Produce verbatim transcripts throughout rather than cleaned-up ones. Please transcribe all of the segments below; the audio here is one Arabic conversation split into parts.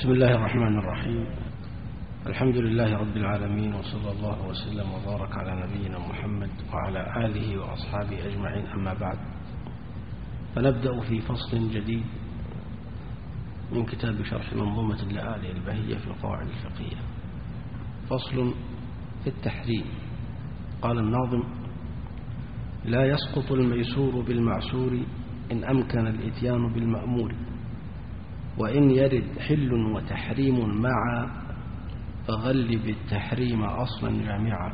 بسم الله الرحمن الرحيم. الحمد لله رب العالمين، وصلى الله وسلم وبارك على نبينا محمد وعلى آله وأصحابه أجمعين، أما بعد، فنبدأ في فصل جديد من كتاب شرح منظومة اللآلئ البهية في القواعد الفقهية. فصل في التحريم. قال الناظم: لا يسقط الميسور بالمعسور إن أمكن الإتيان بالمأمور، وإن يرد حل وتحريم معا فغلب التحريم أصلا جامعا.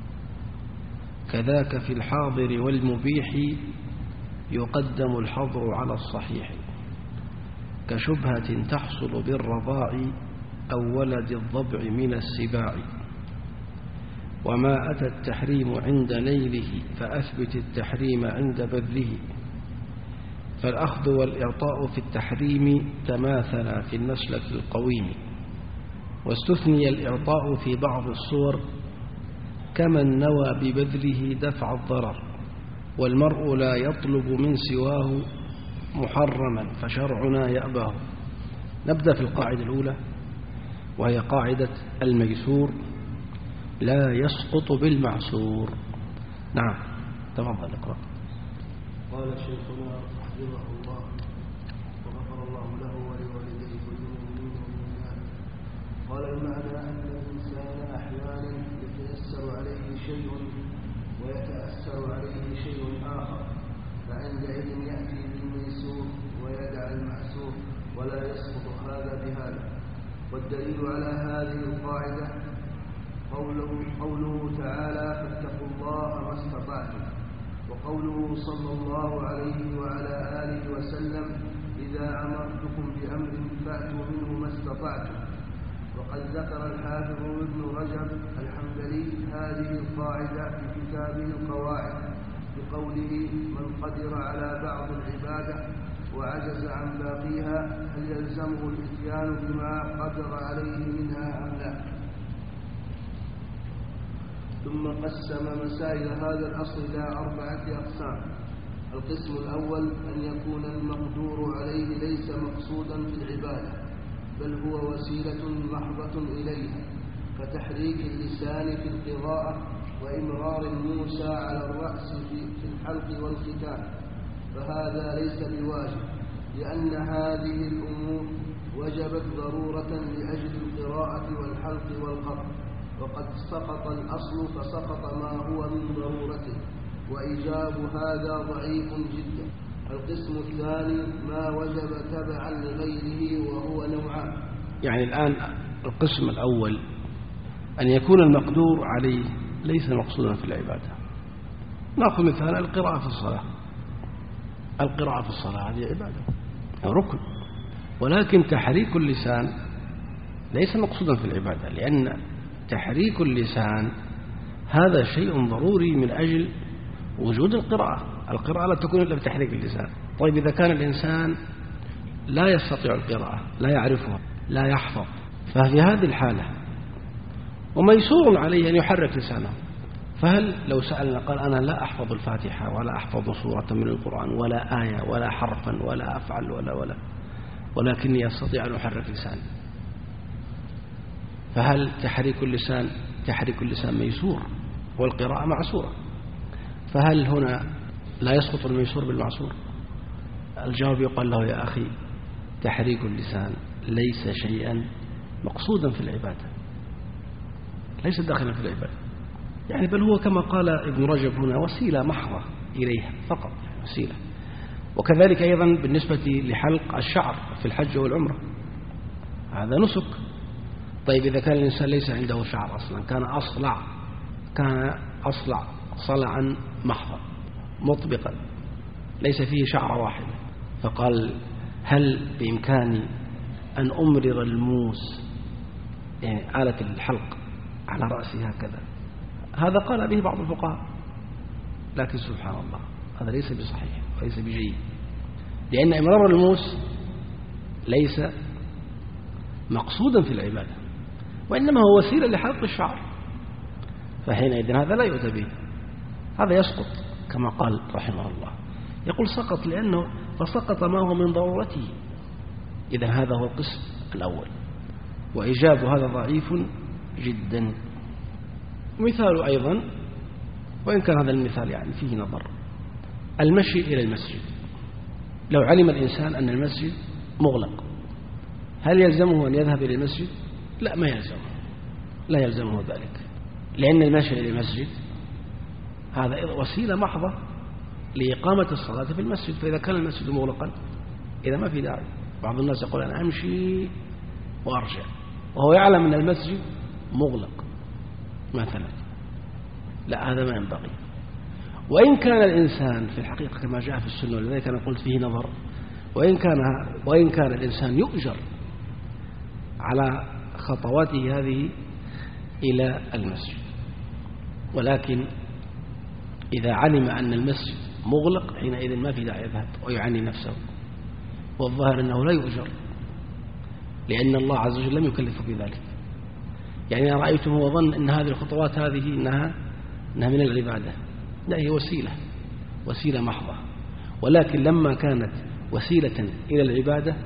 كذاك في الحاضر والمبيح يقدم الحظر على الصحيح، كشبهة تحصل بالرضاع أو ولد الضبع من السباع. وما أتى التحريم عند نيله فأثبت التحريم عند بذله، فالأخذ والإعطاء في التحريم تماثلا في المسلك القويم. واستثني الإعطاء في بعض الصور كمن نوى ببذله دفع الضرر، والمرء لا يطلب من سواه محرما فشرعنا يأباه. نبدأ في القاعدة الأولى، وهي قاعدة الميسور لا يسقط بالمعسور. نعم، تفضل اقرأ. قال شيخنا رحمه الله وغفر الله له ولوالديه وللمؤمنين والمؤمنات: قال المعنى أن الإنسان أحيانا يتيسر عليه شيء ويتأثر عليه شيء آخر، فعندئذ يأتي بالميسور ويدع المعسور ولا يسقط هذا بهذا. والدليل على هذه القاعدة قوله, قوله تعالى: فاتقوا الله ما استطعتم، وقوله صلى الله عليه وعلى آله وسلم: إذا أمرتكم بأمر فأتوا منه ما استطعتم. وقد ذكر الحافظ ابن رجب الحنبلي هذه القاعدة في كتابه القواعد بقوله: من قدر على بعض العبادة وعجز عن باقيها هل يلزمه الإتيان بما قدر عليه منها أم لا؟ ثم قسم مسائل هذا الأصل إلى أربعة أقسام. القسم الأول أن يكون المقدور عليه ليس مقصودا في العبادة، بل هو وسيلة محضة إليها، كتحريك اللسان في القراءة وإمرار الموسى على الرأس في الحلق والختان، فهذا ليس بواجب، لأن هذه الأمور وجبت ضرورة لأجل القراءة والحلق والقطع، وقد سقط الأصل فسقط ما هو من ضرورته، وإيجاب هذا ضعيف جدا. القسم الثاني ما وجب تبعا لغيره وهو نوعان. يعني الآن القسم الأول أن يكون المقدور عليه ليس مقصودا في العبادة. نأخذ مثال القراءة في الصلاة. القراءة في الصلاة هذه عبادة ركن، ولكن تحريك اللسان ليس مقصودا في العبادة، لأن تحريك اللسان هذا شيء ضروري من أجل وجود القراءة. القراءة لا تكون إلا بتحريك اللسان. طيب إذا كان الإنسان لا يستطيع القراءة، لا يعرفها، لا يحفظ، ففي هذه الحالة وميسور عليه أن يحرك لسانه، فهل لو سألنا قال: أنا لا أحفظ الفاتحة ولا أحفظ سورة من القرآن ولا آية ولا حرفا ولا أفعل ولا ولا ولكني أستطيع أن أحرك لساني، فهل تحريك اللسان تحريك اللسان ميسور والقراءة معسورة؟ فهل هنا لا يسقط الميسور بالمعسور؟ الجواب يقال له: يا أخي، تحريك اللسان ليس شيئا مقصودا في العبادة، ليس داخلا في العبادة، يعني بل هو كما قال ابن رجب هنا وسيلة محضة إليها فقط، وسيلة. وكذلك أيضا بالنسبة لحلق الشعر في الحج والعمرة، هذا نسك. طيب إذا كان الإنسان ليس عنده شعر أصلا، كان أصلع كان أصلع صلعا محضا مطبقا ليس فيه شعر واحد، فقال: هل بإمكاني أن أمرر الموس، يعني آلة الحلق، على رأسي هكذا؟ هذا قال به بعض الفقهاء، لكن سبحان الله هذا ليس بصحيح وليس بجيد، لأن إمرار الموس ليس مقصودا في العبادة، وإنما هو وسيلة لحلق الشعر، فحينئذ هذا لا يؤتى به، هذا يسقط كما قال رحمه الله. يقول سقط لأنه فسقط ما هو من ضرورته. إذن هذا هو القسم الأول. وإجاب هذا ضعيف جدا. مثال أيضا، وإن كان هذا المثال يعني فيه نظر، المشي إلى المسجد. لو علم الإنسان أن المسجد مغلق هل يلزمه أن يذهب إلى المسجد؟ لا، ما يلزمه، لا يلزمه ذلك، لأن المشي إلى المسجد هذا وسيلة محضة لإقامة الصلاة في المسجد. فإذا كان المسجد مغلقا إذا ما في داعي. بعض الناس يقول أنا أمشي وأرجع وهو يعلم أن المسجد مغلق مثلا، لا، هذا ما ينبغي. وإن كان الإنسان في الحقيقة كما جاء في السنة، ولذلك أنا قلت فيه نظر، وإن كان وإن كان الإنسان يؤجر على خطواته هذه إلى المسجد، ولكن إذا علم أن المسجد مغلق حينئذ ما في داعي يذهب ويعني نفسه. والظاهر أنه لا يؤجر، لأن الله عز وجل لم يكلفه بذلك. يعني رأيتم وظن أن هذه الخطوات هذه إنها, إنها من العبادة، لا، هي وسيلة وسيلة محضة، ولكن لما كانت وسيلة إلى العبادة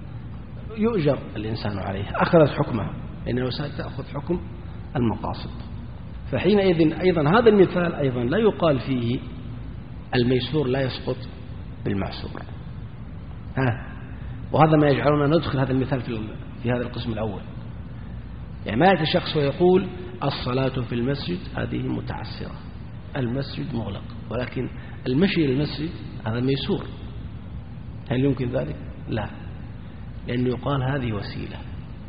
يؤجر الإنسان عليها، أخذت حكمها، لأن الوسائل تأخذ حكم المقاصد. فحينئذ أيضا هذا المثال أيضا لا يقال فيه الميسور لا يسقط بالمعسور. ها، وهذا ما يجعلنا ندخل هذا المثال في, في هذا القسم الأول. يعني ما يأتي شخص ويقول الصلاة في المسجد هذه متعسرة، المسجد مغلق، ولكن المشي إلى المسجد هذا ميسور. هل يمكن ذلك؟ لا، لأنه يقال هذه وسيلة،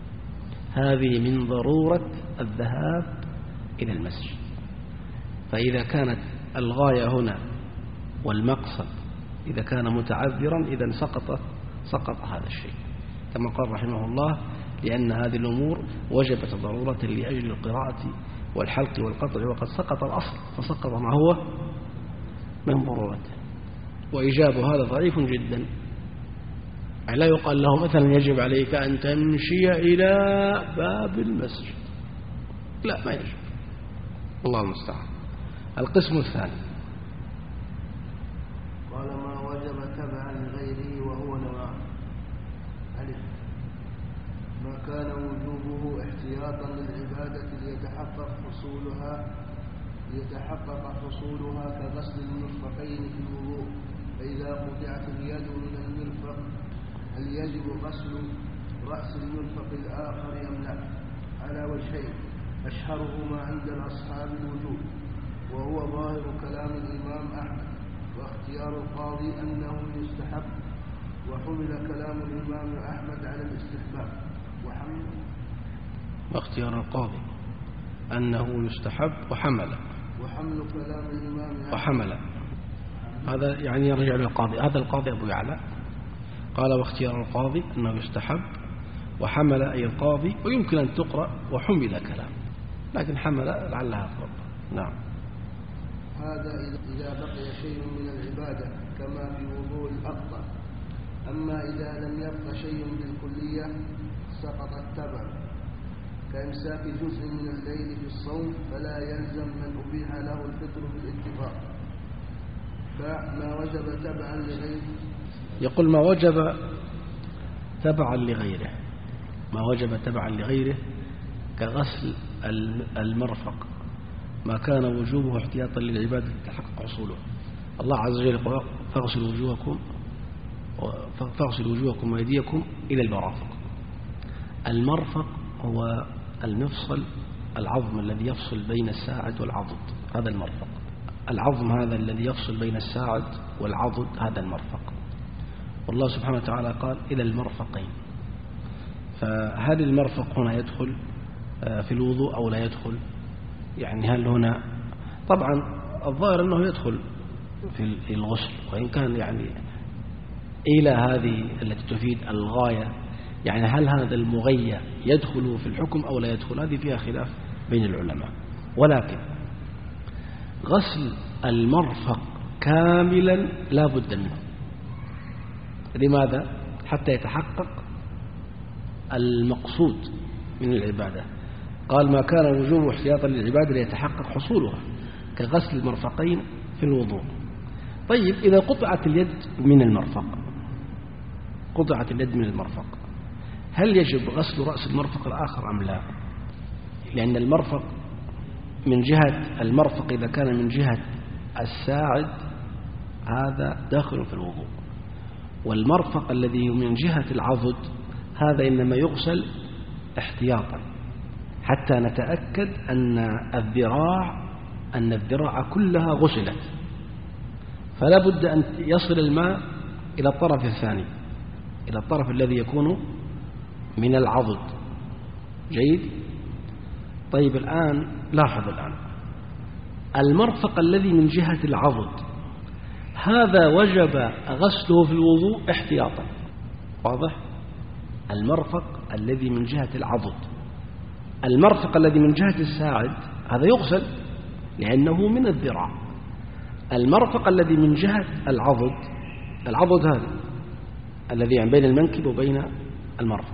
هذه من ضرورة الذهاب إلى المسجد. فإذا كانت الغاية هنا والمقصد إذا كان متعذرا إذا سقط سقط هذا الشيء، كما قال رحمه الله لأن هذه الأمور وجبت ضرورة لأجل القراءة والحلق والقطع، وقد سقط الأصل فسقط ما هو من ضرورته. وإجاب هذا ضعيف جدا. لا يقال له مثلا يجب عليك أن تمشي إلى باب المسجد، لا، ما يجب. الله المستعان. القسم الثاني قال ما وجب تبعا لغيره وهو نوعان: ألف ما كان وجوبه احتياطا للعبادة ليتحقق حصولها ليتحقق حصولها كغسل المرفقين في الوضوء، فإذا قطعت اليد من المرفق هل يجب غسل رأس المرفق الآخر أم لا؟ على وجهين، أشهرهما عند الأصحاب الوجوب، وهو ظاهر كلام الإمام أحمد، واختيار القاضي أنه يستحب، وحمل كلام الإمام أحمد على الاستحباب، وحمل واختيار القاضي أنه يستحب وحمل وحمل كلام الإمام أحمد وحمل هذا يعني يرجع للقاضي. هذا القاضي أبو يعلى قال واختيار القاضي أنه يستحب وحمل أي القاضي، ويمكن أن تقرأ وحمل كلام، لكن حمل لعلها أقرب. نعم. هذا إذا بقي شيء من العبادة كما في وضوء الأقطع. أما إذا لم يبق شيء بالكلية سقط التبع، كإمساك جزء من الليل في الصوم فلا يلزم من أبيح له الفطر بالاتفاق. فما وجب تبعا لغيره، يقول ما وجب تبعا لغيره، ما وجب تبعا لغيره كغسل المرفق ما كان وجوبه احتياطا للعبادة لتحقق حصوله. الله عز وجل يقول فاغسلوا وجوهكم فاغسلوا وجوهكم وأيديكم إلى المرافق. المرفق هو المفصل العظم الذي يفصل بين الساعد والعضد، هذا المرفق. العظم هذا الذي يفصل بين الساعد والعضد هذا المرفق. والله سبحانه وتعالى قال إلى المرفقين. فهل المرفق هنا يدخل في الوضوء أو لا يدخل؟ يعني هل هنا طبعا الظاهر أنه يدخل في الغسل، وإن كان يعني إلى هذه التي تفيد الغاية، يعني هل هذا المغية يدخل في الحكم أو لا يدخل، هذه فيها خلاف بين العلماء. ولكن غسل المرفق كاملا لا بد منه. لماذا؟ حتى يتحقق المقصود من العبادة. قال ما كان وجوبه احتياطا للعبادة ليتحقق حصولها كغسل المرفقين في الوضوء. طيب إذا قطعت اليد من المرفق، قطعت اليد من المرفق، هل يجب غسل رأس المرفق الآخر أم لا؟ لأن المرفق من جهة المرفق إذا كان من جهة الساعد هذا داخل في الوضوء، والمرفق الذي من جهة العضد هذا إنما يغسل احتياطا حتى نتأكد أن الذراع أن الذراع كلها غسلت، فلا بد أن يصل الماء إلى الطرف الثاني، إلى الطرف الذي يكون من العضد. جيد. طيب الآن لاحظ الآن المرفق الذي من جهة العضد هذا وجب غسله في الوضوء احتياطا، واضح؟ المرفق الذي من جهة العضد، المرفق الذي من جهة الساعد هذا يغسل لأنه من الذراع. المرفق الذي من جهة العضد، العضد هذا الذي يعني بين المنكب وبين المرفق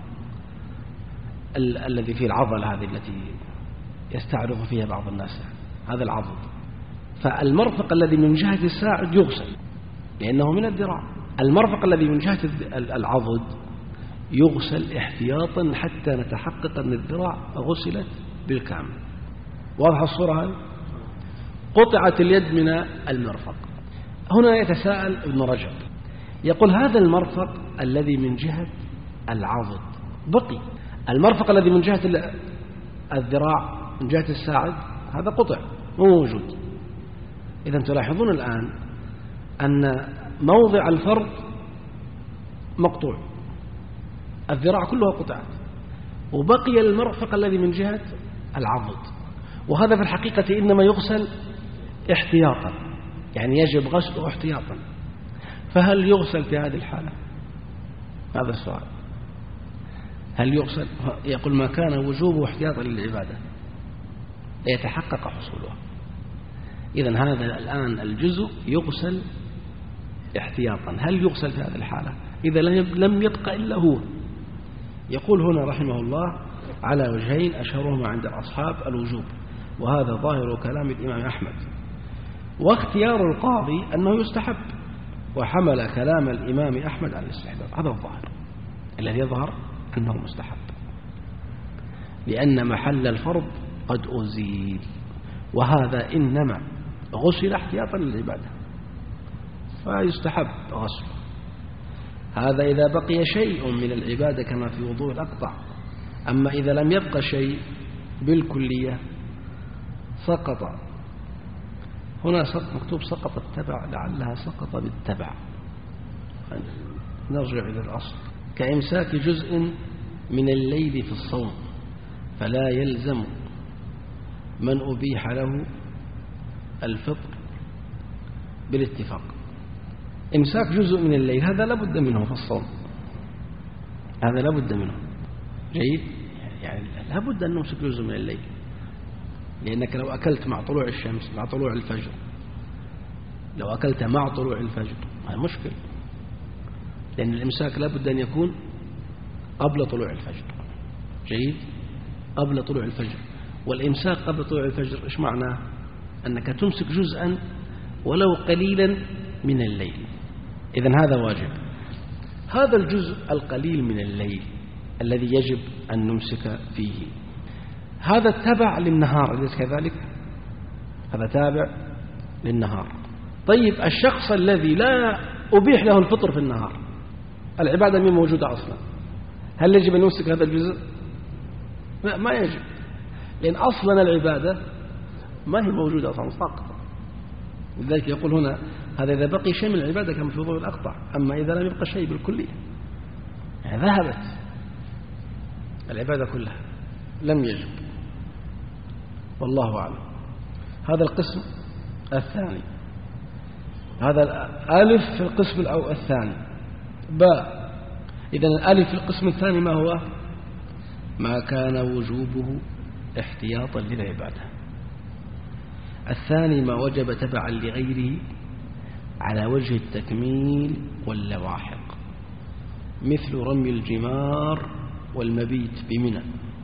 ال الذي فيه العضلة هذه التي يستعرض فيها بعض الناس، هذا العضد. فالمرفق الذي من جهة الساعد يغسل لأنه من الذراع، المرفق الذي من جهة العضد يغسل احتياطا حتى نتحقق أن الذراع غسلت بالكامل. واضح الصورة هذه؟ قطعت اليد من المرفق. هنا يتساءل ابن رجب يقول هذا المرفق الذي من جهة العضد بقي، المرفق الذي من جهة الذراع من جهة الساعد هذا قطع مو موجود. إذا تلاحظون الآن أن موضع الفرد مقطوع، الذراع كلها قطعت، وبقي المرفق الذي من جهة العضد، وهذا في الحقيقة إنما يغسل احتياطا، يعني يجب غسله احتياطا. فهل يغسل في هذه الحالة؟ هذا السؤال. هل يغسل؟ يقول ما كان وجوبه احتياطا للعبادة ليتحقق حصولها. إذن هذا الآن الجزء يغسل احتياطا. هل يغسل في هذه الحالة إذا لم يبقى إلا هو؟ يقول هنا رحمه الله على وجهين أشهرهما عند الأصحاب الوجوب، وهذا ظاهر كلام الإمام أحمد، واختيار القاضي أنه يستحب، وحمل كلام الإمام أحمد على الاستحباب. هذا الظاهر الذي يظهر أنه مستحب، لأن محل الفرض قد أزيل، وهذا إنما غسل احتياطا للعبادة فيستحب غسله. هذا إذا بقي شيء من العبادة كما في وضوء الأقطع. أما إذا لم يبقى شيء بالكلية سقط. هنا مكتوب سقط التبع، لعلها سقط بالتبع. نرجع إلى الأصل. كإمساك جزء من الليل في الصوم فلا يلزم من أبيح له الفطر بالاتفاق. إمساك جزء من الليل هذا لابد منه في الصوم، هذا لابد منه. جيد. يعني لابد أن نمسك جزء من الليل، لأنك لو أكلت مع طلوع الشمس مع طلوع الفجر، لو أكلت مع طلوع الفجر هذا مشكل، لأن الإمساك لابد أن يكون قبل طلوع الفجر. جيد. قبل طلوع الفجر. والإمساك قبل طلوع الفجر إيش معناه؟ أنك تمسك جزءا ولو قليلا من الليل. إذن هذا واجب. هذا الجزء القليل من الليل الذي يجب أن نمسك فيه هذا تابع للنهار، أليس كذلك؟ هذا تابع للنهار. طيب الشخص الذي لا أبيح له الفطر في النهار، العبادة مين موجودة أصلا، هل يجب أن نمسك هذا الجزء؟ لا، ما يجب، لأن أصلا العبادة ما هي موجودة أصلا، ساقطة. لذلك يقول هنا هذا إذا بقي شيء من العبادة كما في وضوء الأقطع. أما إذا لم يبقى شيء بالكلية يعني ذهبت العبادة كلها لم يجب. والله أعلم. هذا القسم الثاني. هذا الألف في القسم الأول الثاني. باء. إذن الألف في القسم الثاني ما هو؟ ما كان وجوبه احتياطا للعبادة. الثاني ما وجب تبعا لغيره على وجه التكميل واللواحق، مثل رمي الجمار والمبيت بمنى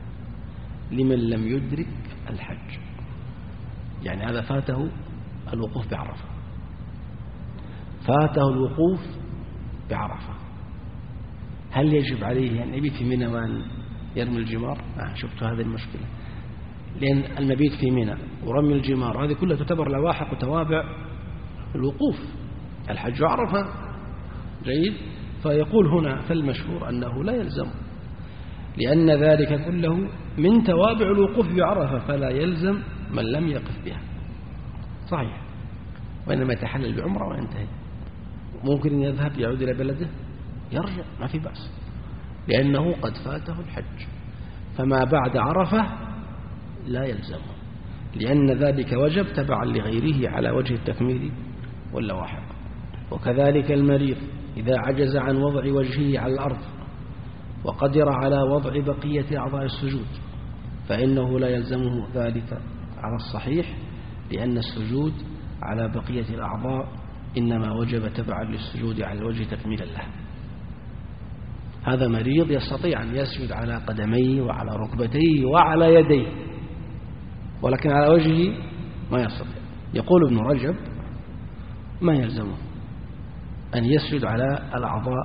لمن لم يدرك الحج. يعني هذا فاته الوقوف بعرفة، فاته الوقوف بعرفة هل يجب عليه أن يبيت في منى وأن يرمي الجمار؟ آه شفت هذه المشكلة، لأن المبيت في منى ورمي الجمار هذه كلها تعتبر لواحق وتوابع الوقوف، الحج عرفة. جيد. فيقول هنا فالمشهور أنه لا يلزم، لأن ذلك كله من توابع الوقوف بعرفة، فلا يلزم من لم يقف بها. صحيح، وإنما يتحلل بعمرة وينتهي. ممكن أن يذهب يعود إلى بلده يرجع ما في بأس، لأنه قد فاته الحج. فما بعد عرفة لا يلزمه، لأن ذلك وجب تبعا لغيره على وجه التكميل واللواحق. وكذلك المريض إذا عجز عن وضع وجهه على الأرض وقدر على وضع بقية أعضاء السجود فإنه لا يلزمه ذلك على الصحيح، لأن السجود على بقية الأعضاء إنما وجب تبعا للسجود على الوجه تكميلا له. هذا مريض يستطيع أن يسجد على قدميه وعلى ركبتيه وعلى يديه، ولكن على وجهه ما يستطيع. يقول ابن رجب ما يلزمه أن يسجد على الأعضاء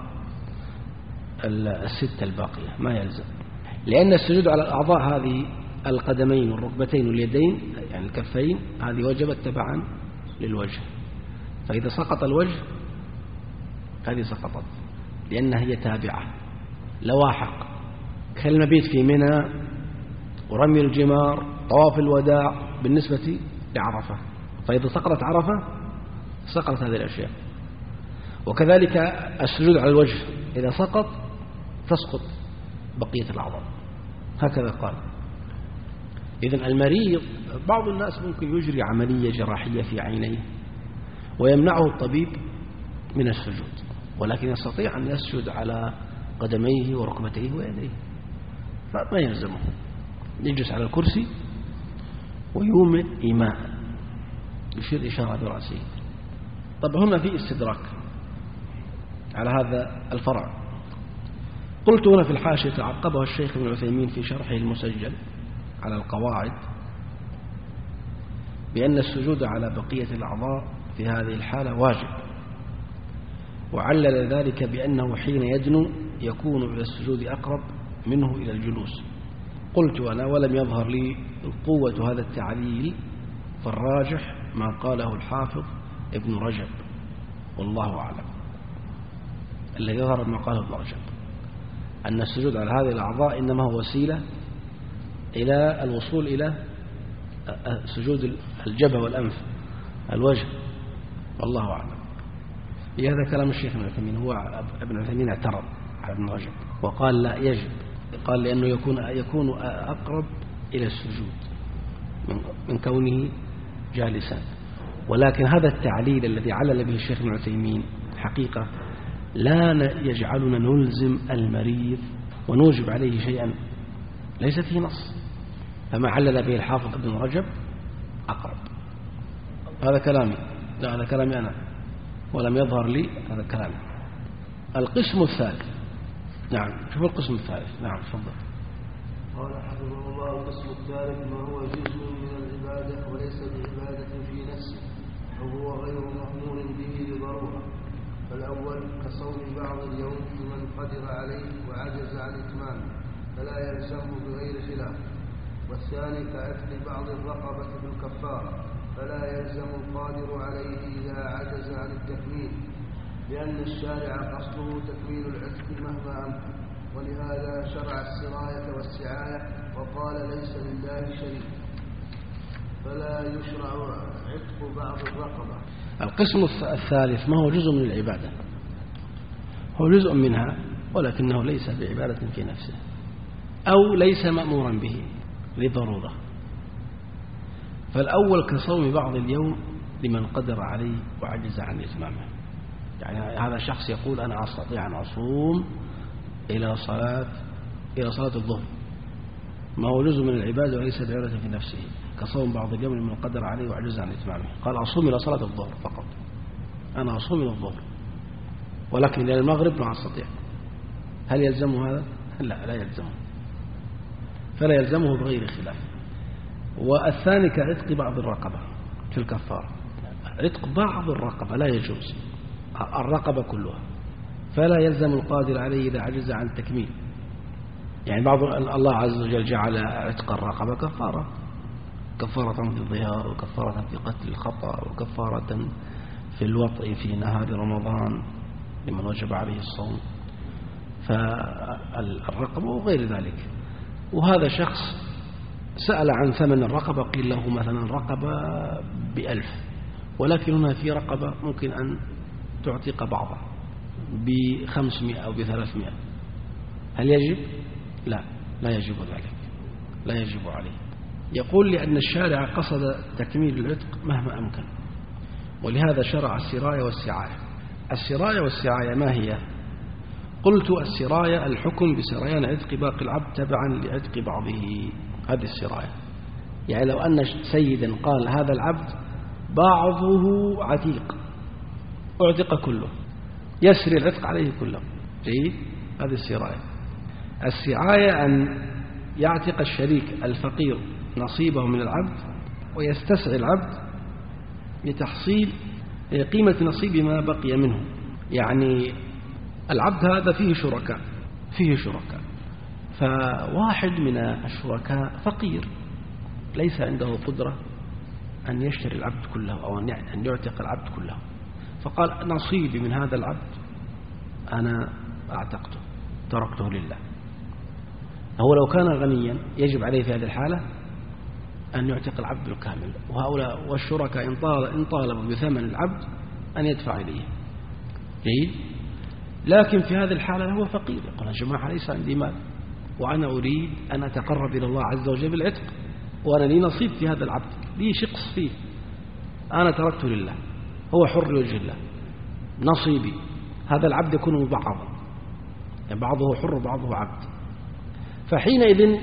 الستة الباقية، ما يلزم، لأن السجود على الأعضاء هذه القدمين والركبتين واليدين يعني الكفين هذه وجبت تبعا للوجه، فإذا سقط الوجه هذه سقطت، لأنها هي تابعة لواحق، كالمبيت في منى ورمي الجمار طواف الوداع بالنسبة لعرفة، فإذا سقطت عرفة سقطت هذه الأشياء. وكذلك السجود على الوجه إذا سقط تسقط بقية الأعضاء، هكذا قال. إذن المريض بعض الناس ممكن يجري عملية جراحية في عينيه ويمنعه الطبيب من السجود، ولكن يستطيع أن يسجد على قدميه وركبتيه ويديه، فما يلزمه، يجلس على الكرسي ويومئ إيماء يشير إشارة برأسه. طب هنا في استدراك على هذا الفرع. قلت هنا في الحاشية عقبها الشيخ ابن عثيمين في شرحه المسجل على القواعد بأن السجود على بقية الأعضاء في هذه الحالة واجب، وعلل ذلك بأنه حين يدنو يكون إلى السجود أقرب منه إلى الجلوس. قلت أنا ولم يظهر لي قوة هذا التعليل، فالراجح ما قاله الحافظ ابن رجب والله أعلم. الذي يظهر ما قاله ابن رجب أن السجود على هذه الأعضاء إنما هو وسيلة إلى الوصول إلى سجود الجبهة والأنف الوجه، والله أعلم. هذا كلام الشيخ ابن عثيمين، هو ابن عثيمين اعترض على ابن رجب وقال لا يجب، قال لأنه يكون يكون أقرب إلى السجود من كونه جالسا. ولكن هذا التعليل الذي علل به الشيخ ابن عثيمين حقيقة لا يجعلنا نلزم المريض ونوجب عليه شيئا ليس فيه نص، فما علل به الحافظ ابن رجب أقرب. هذا كلامي، لا هذا كلامي أنا ولم يظهر لي هذا كلامي. القسم الثالث، نعم شوف القسم الثالث، نعم تفضل. قال حفظه الله: القسم الثالث ما هو جزء من العبادة وليس بعبادة في نفسه أو هو غير مأمور به لضرورة. فالأول كصوم بعض اليوم لمن قدر عليه وعجز عن إتمامه فلا يلزمه بغير خلاف. والثاني كعتق بعض الرقبة بالكفارة فلا يلزم القادر عليه إذا عجز عن التكميل، لأن الشارع قصده تكميل العتق مهما أمكن، ولهذا شرع السراية والسعاية وقال ليس لله شريك، فلا يشرع عتق بعض الرقبة. القسم الثالث ما هو جزء من العبادة، هو جزء منها ولكنه ليس بعبادة في نفسه أو ليس مأمورا به لضرورة. فالأول كصوم بعض اليوم لمن قدر عليه وعجز عن إتمامه، يعني هذا الشخص يقول أنا أستطيع أن أصوم إلى صلاة إلى صلاة الظهر، ما هو جزء من العبادة وليس بعبادة في نفسه، كصوم بعض اليوم لمن قدر عليه وعجز عن إتمامه. قال أصوم إلى صلاة الظهر فقط، أنا أصوم إلى الظهر ولكن إلى المغرب ما أستطيع. هل يلزمه هذا؟ لا، لا يلزمه، فلا يلزمه بغير خلاف. والثاني كعتق بعض الرقبة في الكفارة، عتق بعض الرقبة لا يجوز الرقبة كلها، فلا يلزم القادر عليه إذا عجز عن التكميل. يعني بعض الله عز وجل جعل عتق الرقبة كفارة، كفارة في الظهار، وكفارة في قتل الخطأ، وكفارة في الوطء في نهار رمضان لمن وجب عليه الصوم، فالرقبة وغير ذلك. وهذا شخص سأل عن ثمن الرقبة، قيل له مثلا رقبة بألف، ولكن هنا في رقبة ممكن أن تعتق بعضها بخمسمائة أو بثلاثمائة، هل يجب؟ لا، لا يجب ذلك، لا يجب عليه. يقول لأن الشارع قصد تكميل العتق مهما أمكن، ولهذا شرع السراية والسعاية. السراية والسعاية ما هي؟ قلت السراية الحكم بسريان عتق باقي العبد تبعا لعتق بعضه، هذه السراية. يعني لو أن سيدا قال هذا العبد بعضه عتيق أعتق كله، يسري العتق عليه كله، جيد، هذه السراية. السعاية أن يعتق الشريك الفقير نصيبه من العبد ويستسعي العبد لتحصيل قيمة نصيب ما بقي منه. يعني العبد هذا فيه شركاء فيه شركاء فواحد من الشركاء فقير ليس عنده قدرة أن يشتري العبد كله أو أن يعتق العبد كله، فقال نصيبي من هذا العبد أنا أعتقته تركته لله. هو لو كان غنيا يجب عليه في هذه الحالة أن يعتق العبد الكامل، وهؤلاء والشركاء إن طالبوا بثمن العبد أن يدفع إليه، جيد. لكن في هذه الحالة هو فقير، يقول يا جماعة ليس عندي مال وأنا أريد أن أتقرب إلى الله عز وجل بالعتق، وأنا لي نصيب في هذا العبد، لي شقص فيه، أنا تركته لله، هو حر لوجه الله، نصيبي هذا العبد يكون مبعضا، يعني بعضه حر وبعضه عبد. فحينئذ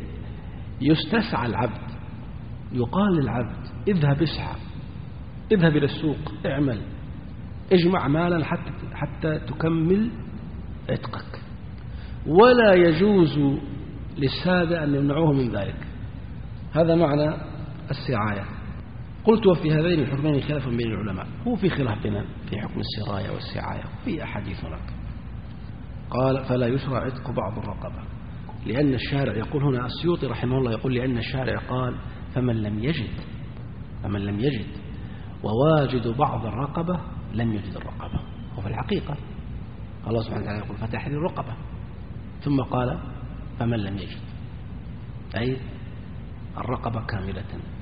يستسعى العبد، يقال للعبد اذهب اسعى، اذهب إلى السوق، اعمل، اجمع مالا حتى, حتى تكمل عتقك، ولا يجوز للسادة أن يمنعوه من ذلك. هذا معنى السعاية. قلت وفي هذين الحكمين خلاف بين العلماء، هو في خلاف بين في حكم السراية والسعاية في أحاديث هناك. قال فلا يشرع عتق بعض الرقبة، لأن الشارع يقول هنا السيوطي رحمه الله يقول لأن الشارع قال فمن لم يجد فمن لم يجد وواجد بعض الرقبة لم يجد الرقبة. وفي الحقيقة الله سبحانه وتعالى يقول فتحرير الرقبة، ثم قال فمن لم يجد، أي الرقبة كاملة.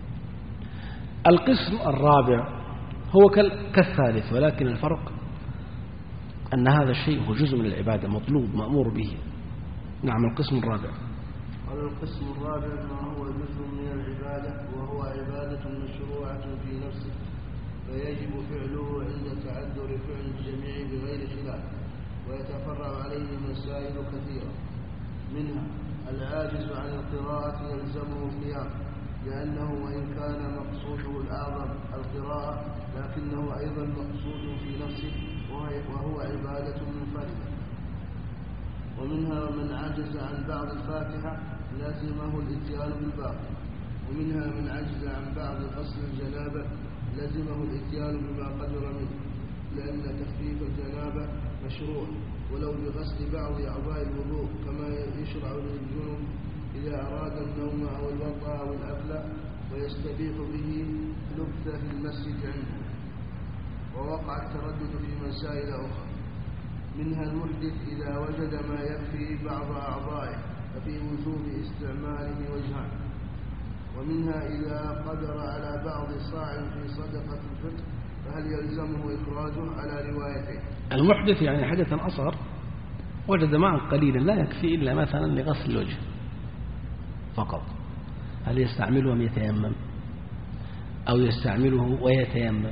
القسم الرابع هو كالثالث، ولكن الفرق أن هذا الشيء هو جزء من العبادة مطلوب مأمور به. نعم، القسم الرابع. قال القسم الرابع ما هو جزء من العبادة وهو عبادة مشروعة في نفسه، فيجب فعله عند تعذر فعل الجميع بغير خلاف، ويتفرع عليه مسائل كثيرة، منها العاجز عن القراءة يلزمه القيام، لأنه وإن كان مقصوده الأعظم القراءة لكنه أيضا مقصود في نفسه وهو عبادة منفردة. ومنها من عجز عن بعض الفاتحة لازمه الاتيان بالباقي، ومنها من عجز عن بعض غسل الجنابة لازمه الاتيان بما قدر منه، لأن تخفيف الجنابة مشروع ولو بغسل بعض أعضاء الوضوء، كما يشرع للجنوب إذا أراد النوم أو الوطأ أو الأكل، ويستبيح به لبث في المسجد عنده. ووقع التردد في مسائل أخرى، منها المحدث إذا وجد ما يكفي بعض أعضائه ففي وجوب استعماله وجهان، ومنها إذا قدر على بعض صاع في صدقة الفطر فهل يلزمه إخراجه على روايتين. المحدث يعني حدثا أصغر وجد ماء قليلا لا يكفي إلا مثلا لغسل الوجه فقط، هل يستعمله أم يتيمم أو يستعمله ويتيمم؟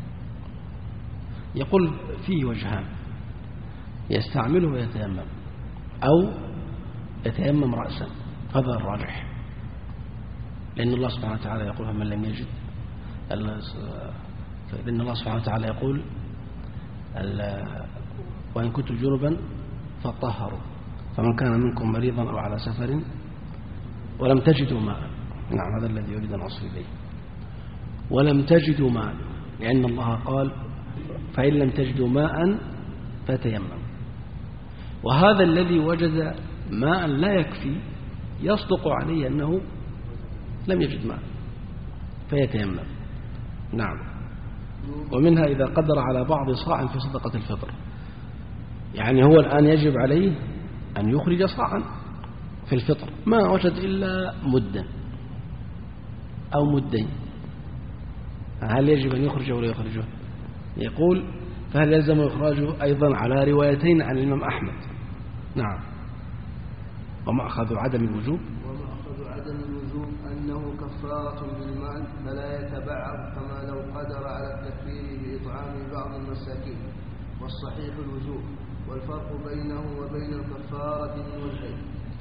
يقول فيه وجهان، يستعمله ويتيمم أو يتيمم رأسا، هذا الراجح، لأن الله سبحانه وتعالى يقول فمن لم يجد، فإن الله سبحانه وتعالى يقول وإن كنتم جنبا فطهروا، فمن كان منكم مريضا أو على سفر ولم تجدوا ماء. نعم، هذا الذي يريد أن أصل إليه، ولم تجدوا ماء، لأن الله قال فإن لم تجدوا ماء فتيمم، وهذا الذي وجد ماء لا يكفي يصدق عليه أنه لم يجد ماء فيتيمم. نعم. ومنها إذا قدر على بعض صاع في صدقة الفطر، يعني هو الآن يجب عليه أن يخرج صاعا في الفطر، ما وجد إلا مدا أو مدين، هل يجب أن يخرجه ولا يخرجه؟ يقول فهل يلزم إخراجه أيضا على روايتين عن الإمام أحمد. نعم. ومأخذ عدم الوجوب ومأخذ عدم الوجوب أنه كفارة بالمال فلا يتبعض كما لو قدر على التكفير بإطعام بعض المساكين، والصحيح الوجوب. والفرق بينه وبين الكفارة من وجهين: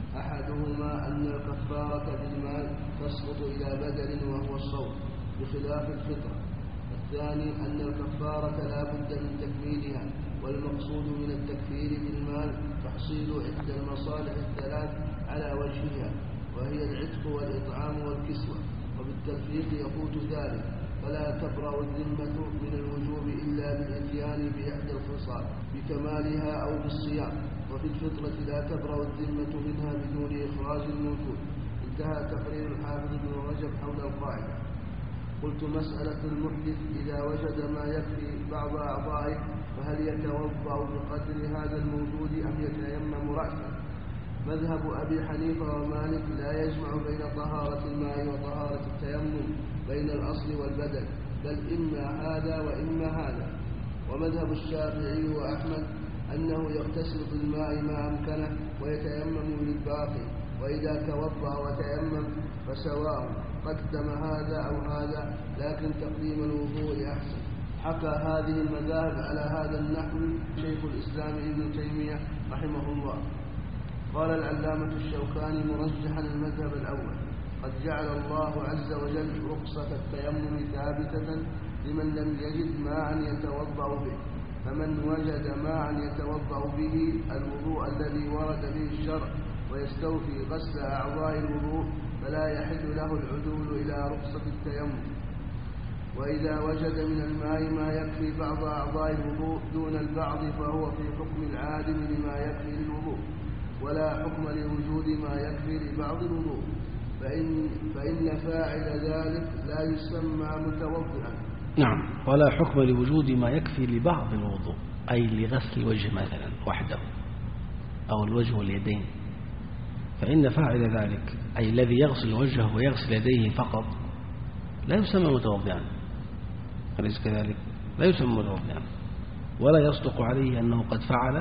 أحدهما أن الكفارة بالمال تسقط إلى بدل وهو الصوم بخلاف الفطرة، الثاني أن الكفارة لا بد من تكميلها، والمقصود من التكفير بالمال تحصيل إحدى المصالح الثلاث على وجهها، وهي العتق والإطعام والكسوة، وبالتلفيق يفوت ذلك، فلا تبرأ الذمة من الوجوب إلا بالإتيان بإحدى الخصال بكمالها أو بالصيام، وفي الفطرة لا تبرأ الذمة منها بدون إخراج الموجود. انتهى تقرير الحافظ ابن رجب حول القاعدة. قلت: مسألة المحدث إذا وجد ما يكفي بعض أعضائه فهل يتوضأ بقدر هذا الموجود أم يتيمم رأسا؟ مذهب أبي حنيفة ومالك لا يجمع بين طهارة الماء وطهارة التيمم، بين الأصل والبدل، بل إما هذا وإما هذا. ومذهب الشافعي وأحمد أنه يغتسل بالماء ما أمكنه ويتيمم للباقي، وإذا توضأ وتيمم فسواء قدم هذا أو هذا، لكن تقديم الوضوء أحسن. حكى هذه المذاهب على هذا النحو شيخ الإسلام ابن تيمية رحمه الله. قال العلامة الشوكاني مرجحا المذهب الأول: قد جعل الله عز وجل رخصة التيمم ثابتة لمن لم يجد ماء يتوضأ به، فمن وجد ماء يتوضأ به الوضوء الذي ورد به الشرع ويستوفي غسل أعضاء الوضوء فلا يحل له العدول إلى رخصة التيمم. وإذا وجد من الماء ما يكفي بعض أعضاء الوضوء دون البعض فهو في حكم العادم لما يكفي للوضوء، ولا حكم لوجود ما يكفي لبعض الوضوء، فإن, فإن فاعل ذلك لا يسمى متوضئا. نعم. ولا حكم لوجود ما يكفي لبعض الوضوء، أي لغسل الوجه مثلا وحده أو الوجه واليدين، فإن فاعل ذلك أي الذي يغسل وجهه ويغسل يديه فقط لا يسمى متوضئا، أليس كذلك؟ لا يسمى متوضئا، ولا يصدق عليه أنه قد فعل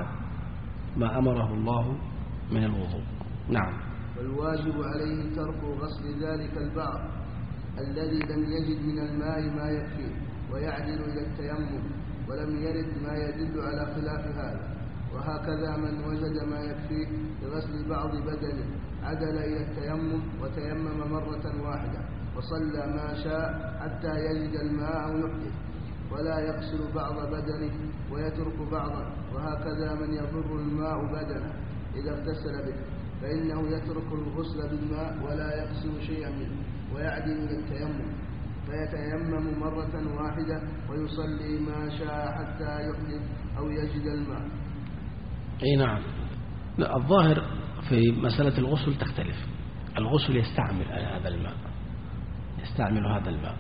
ما أمره الله من الوضوء. نعم. والواجب عليه ترك غسل ذلك البعض الذي لم يجد من الماء ما يكفيه ويعدل إلى التيمم، ولم يرد ما يدل على خلاف هذا. وهكذا من وجد ما يكفيه لغسل بعض بدنه عدل إلى التيمم وتيمم مرة واحدة وصلى ما شاء حتى يجد الماء أو يحدث، ولا يغسل بعض بدنه ويترك بعضا. وهكذا من يضر الماء بدنه إذا اغتسل به فإنه يترك الغسل بالماء ولا يغسل شيئا منه ويعدل إلى التيمم، فيتيمم مرة واحدة ويصلي ما شاء حتى يحدث أو يجد الماء. أي نعم. لا، الظاهر في مسألة الغسل تختلف. الغسل يستعمل هذا الماء يستعمل هذا الماء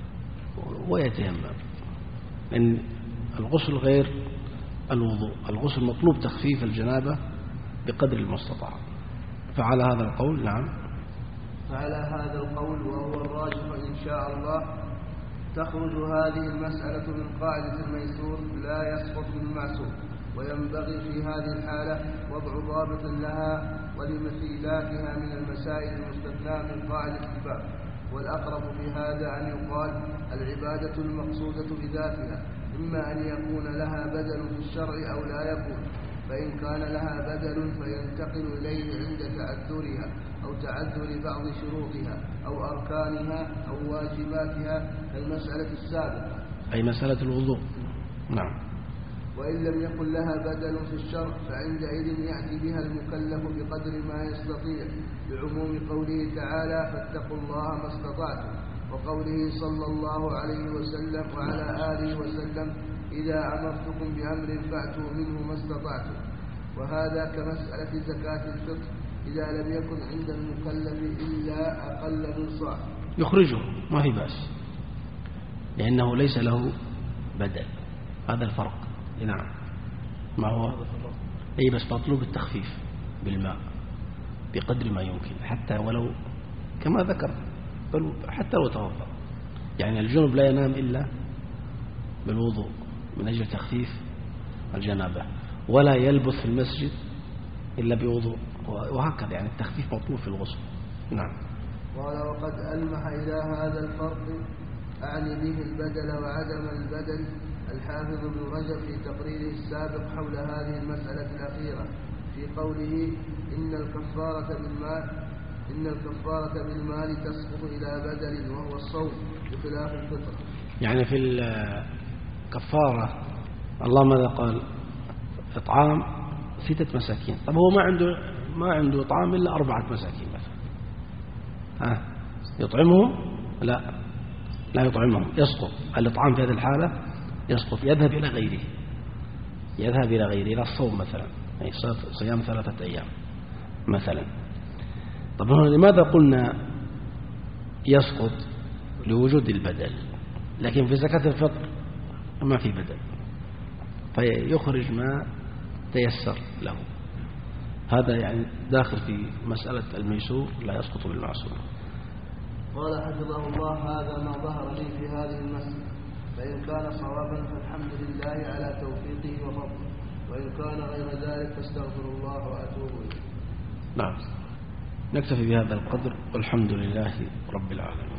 ويتيمم، لأن الغسل غير الوضوء. الغسل مطلوب تخفيف الجنابة بقدر المستطاع. فعلى هذا القول نعم فعلى هذا القول وهو الراجح إن شاء الله تخرج هذه المسألة من قاعدة الميسور لا يسقط بالمعسور، وينبغي في هذه الحالة وضع ضابط لها ولمثيلاتها من المسائل المستثناة من قاعدة الباب. والأقرب في هذا أن يقال العبادة المقصودة بذاتها إما أن يكون لها بدل في الشرع أو لا يكون، فإن كان لها بدل فينتقل إليه عند تعذرها أو تعذر بعض شروطها أو أركانها أو واجباتها كالمسألة السابقة، أي مسألة الوضوء. نعم. وإن لم يكن لها بدل في الشرع فعندئذ يأتي بها المكلف بقدر ما يستطيع، بعموم قوله تعالى فاتقوا الله ما استطعتم، وقوله صلى الله عليه وسلم وعلى آله وسلم إذا أمرتكم بأمر فأتوا منه ما استطعتم. وهذا كمسألة زكاة الفطر إذا لم يكن عند المكلف إلا أقل من صاع يخرجه ما في بأس، لأنه ليس له بدل. هذا الفرق. نعم. ما هو؟ أي بس مطلوب التخفيف بالماء بقدر ما يمكن، حتى ولو كما ذكر، بل حتى لو توضأ. يعني الجنب لا ينام إلا بالوضوء من أجل تخفيف الجنابة، ولا يلبث في المسجد إلا بوضوء، وهكذا. يعني التخفيف مطلوب في الغسل. نعم. قال وقد ألمح إلى هذا الفرق أعني به البدل وعدم البدل الحافظ ابن رجب في تقريره السابق حول هذه المسألة الأخيرة في قوله إن الكفارة بالمال إن الكفارة بالمال تسقط إلى بدل وهو الصوم بخلاف الفطر. يعني في الكفارة الله ماذا قال؟ إطعام ستة مساكين. طب هو ما عنده ما عنده إطعام إلا أربعة مساكين مثلا، ها يطعمهم؟ لا لا يطعمهم، يسقط الإطعام في هذه الحالة، يسقط، يذهب إلى غيره، يذهب إلى غيره إلى الصوم مثلا، يعني صيام ثلاثة أيام مثلا. طب هنا لماذا قلنا يسقط؟ لوجود البدل، لكن في زكاة الفطر ما في بدل، فيخرج ما تيسر له. هذا يعني داخل في مسألة الميسور لا يسقط بالمعسور. قال حفظه الله هذا ما ظهر لي في هذه المسألة، فإن كان صوابا فالحمد لله على توفيقه وفضله، وإن كان غير ذلك فاستغفر الله وأتوب إليه. نعم. نكتفي بهذا القدر والحمد لله رب العالمين.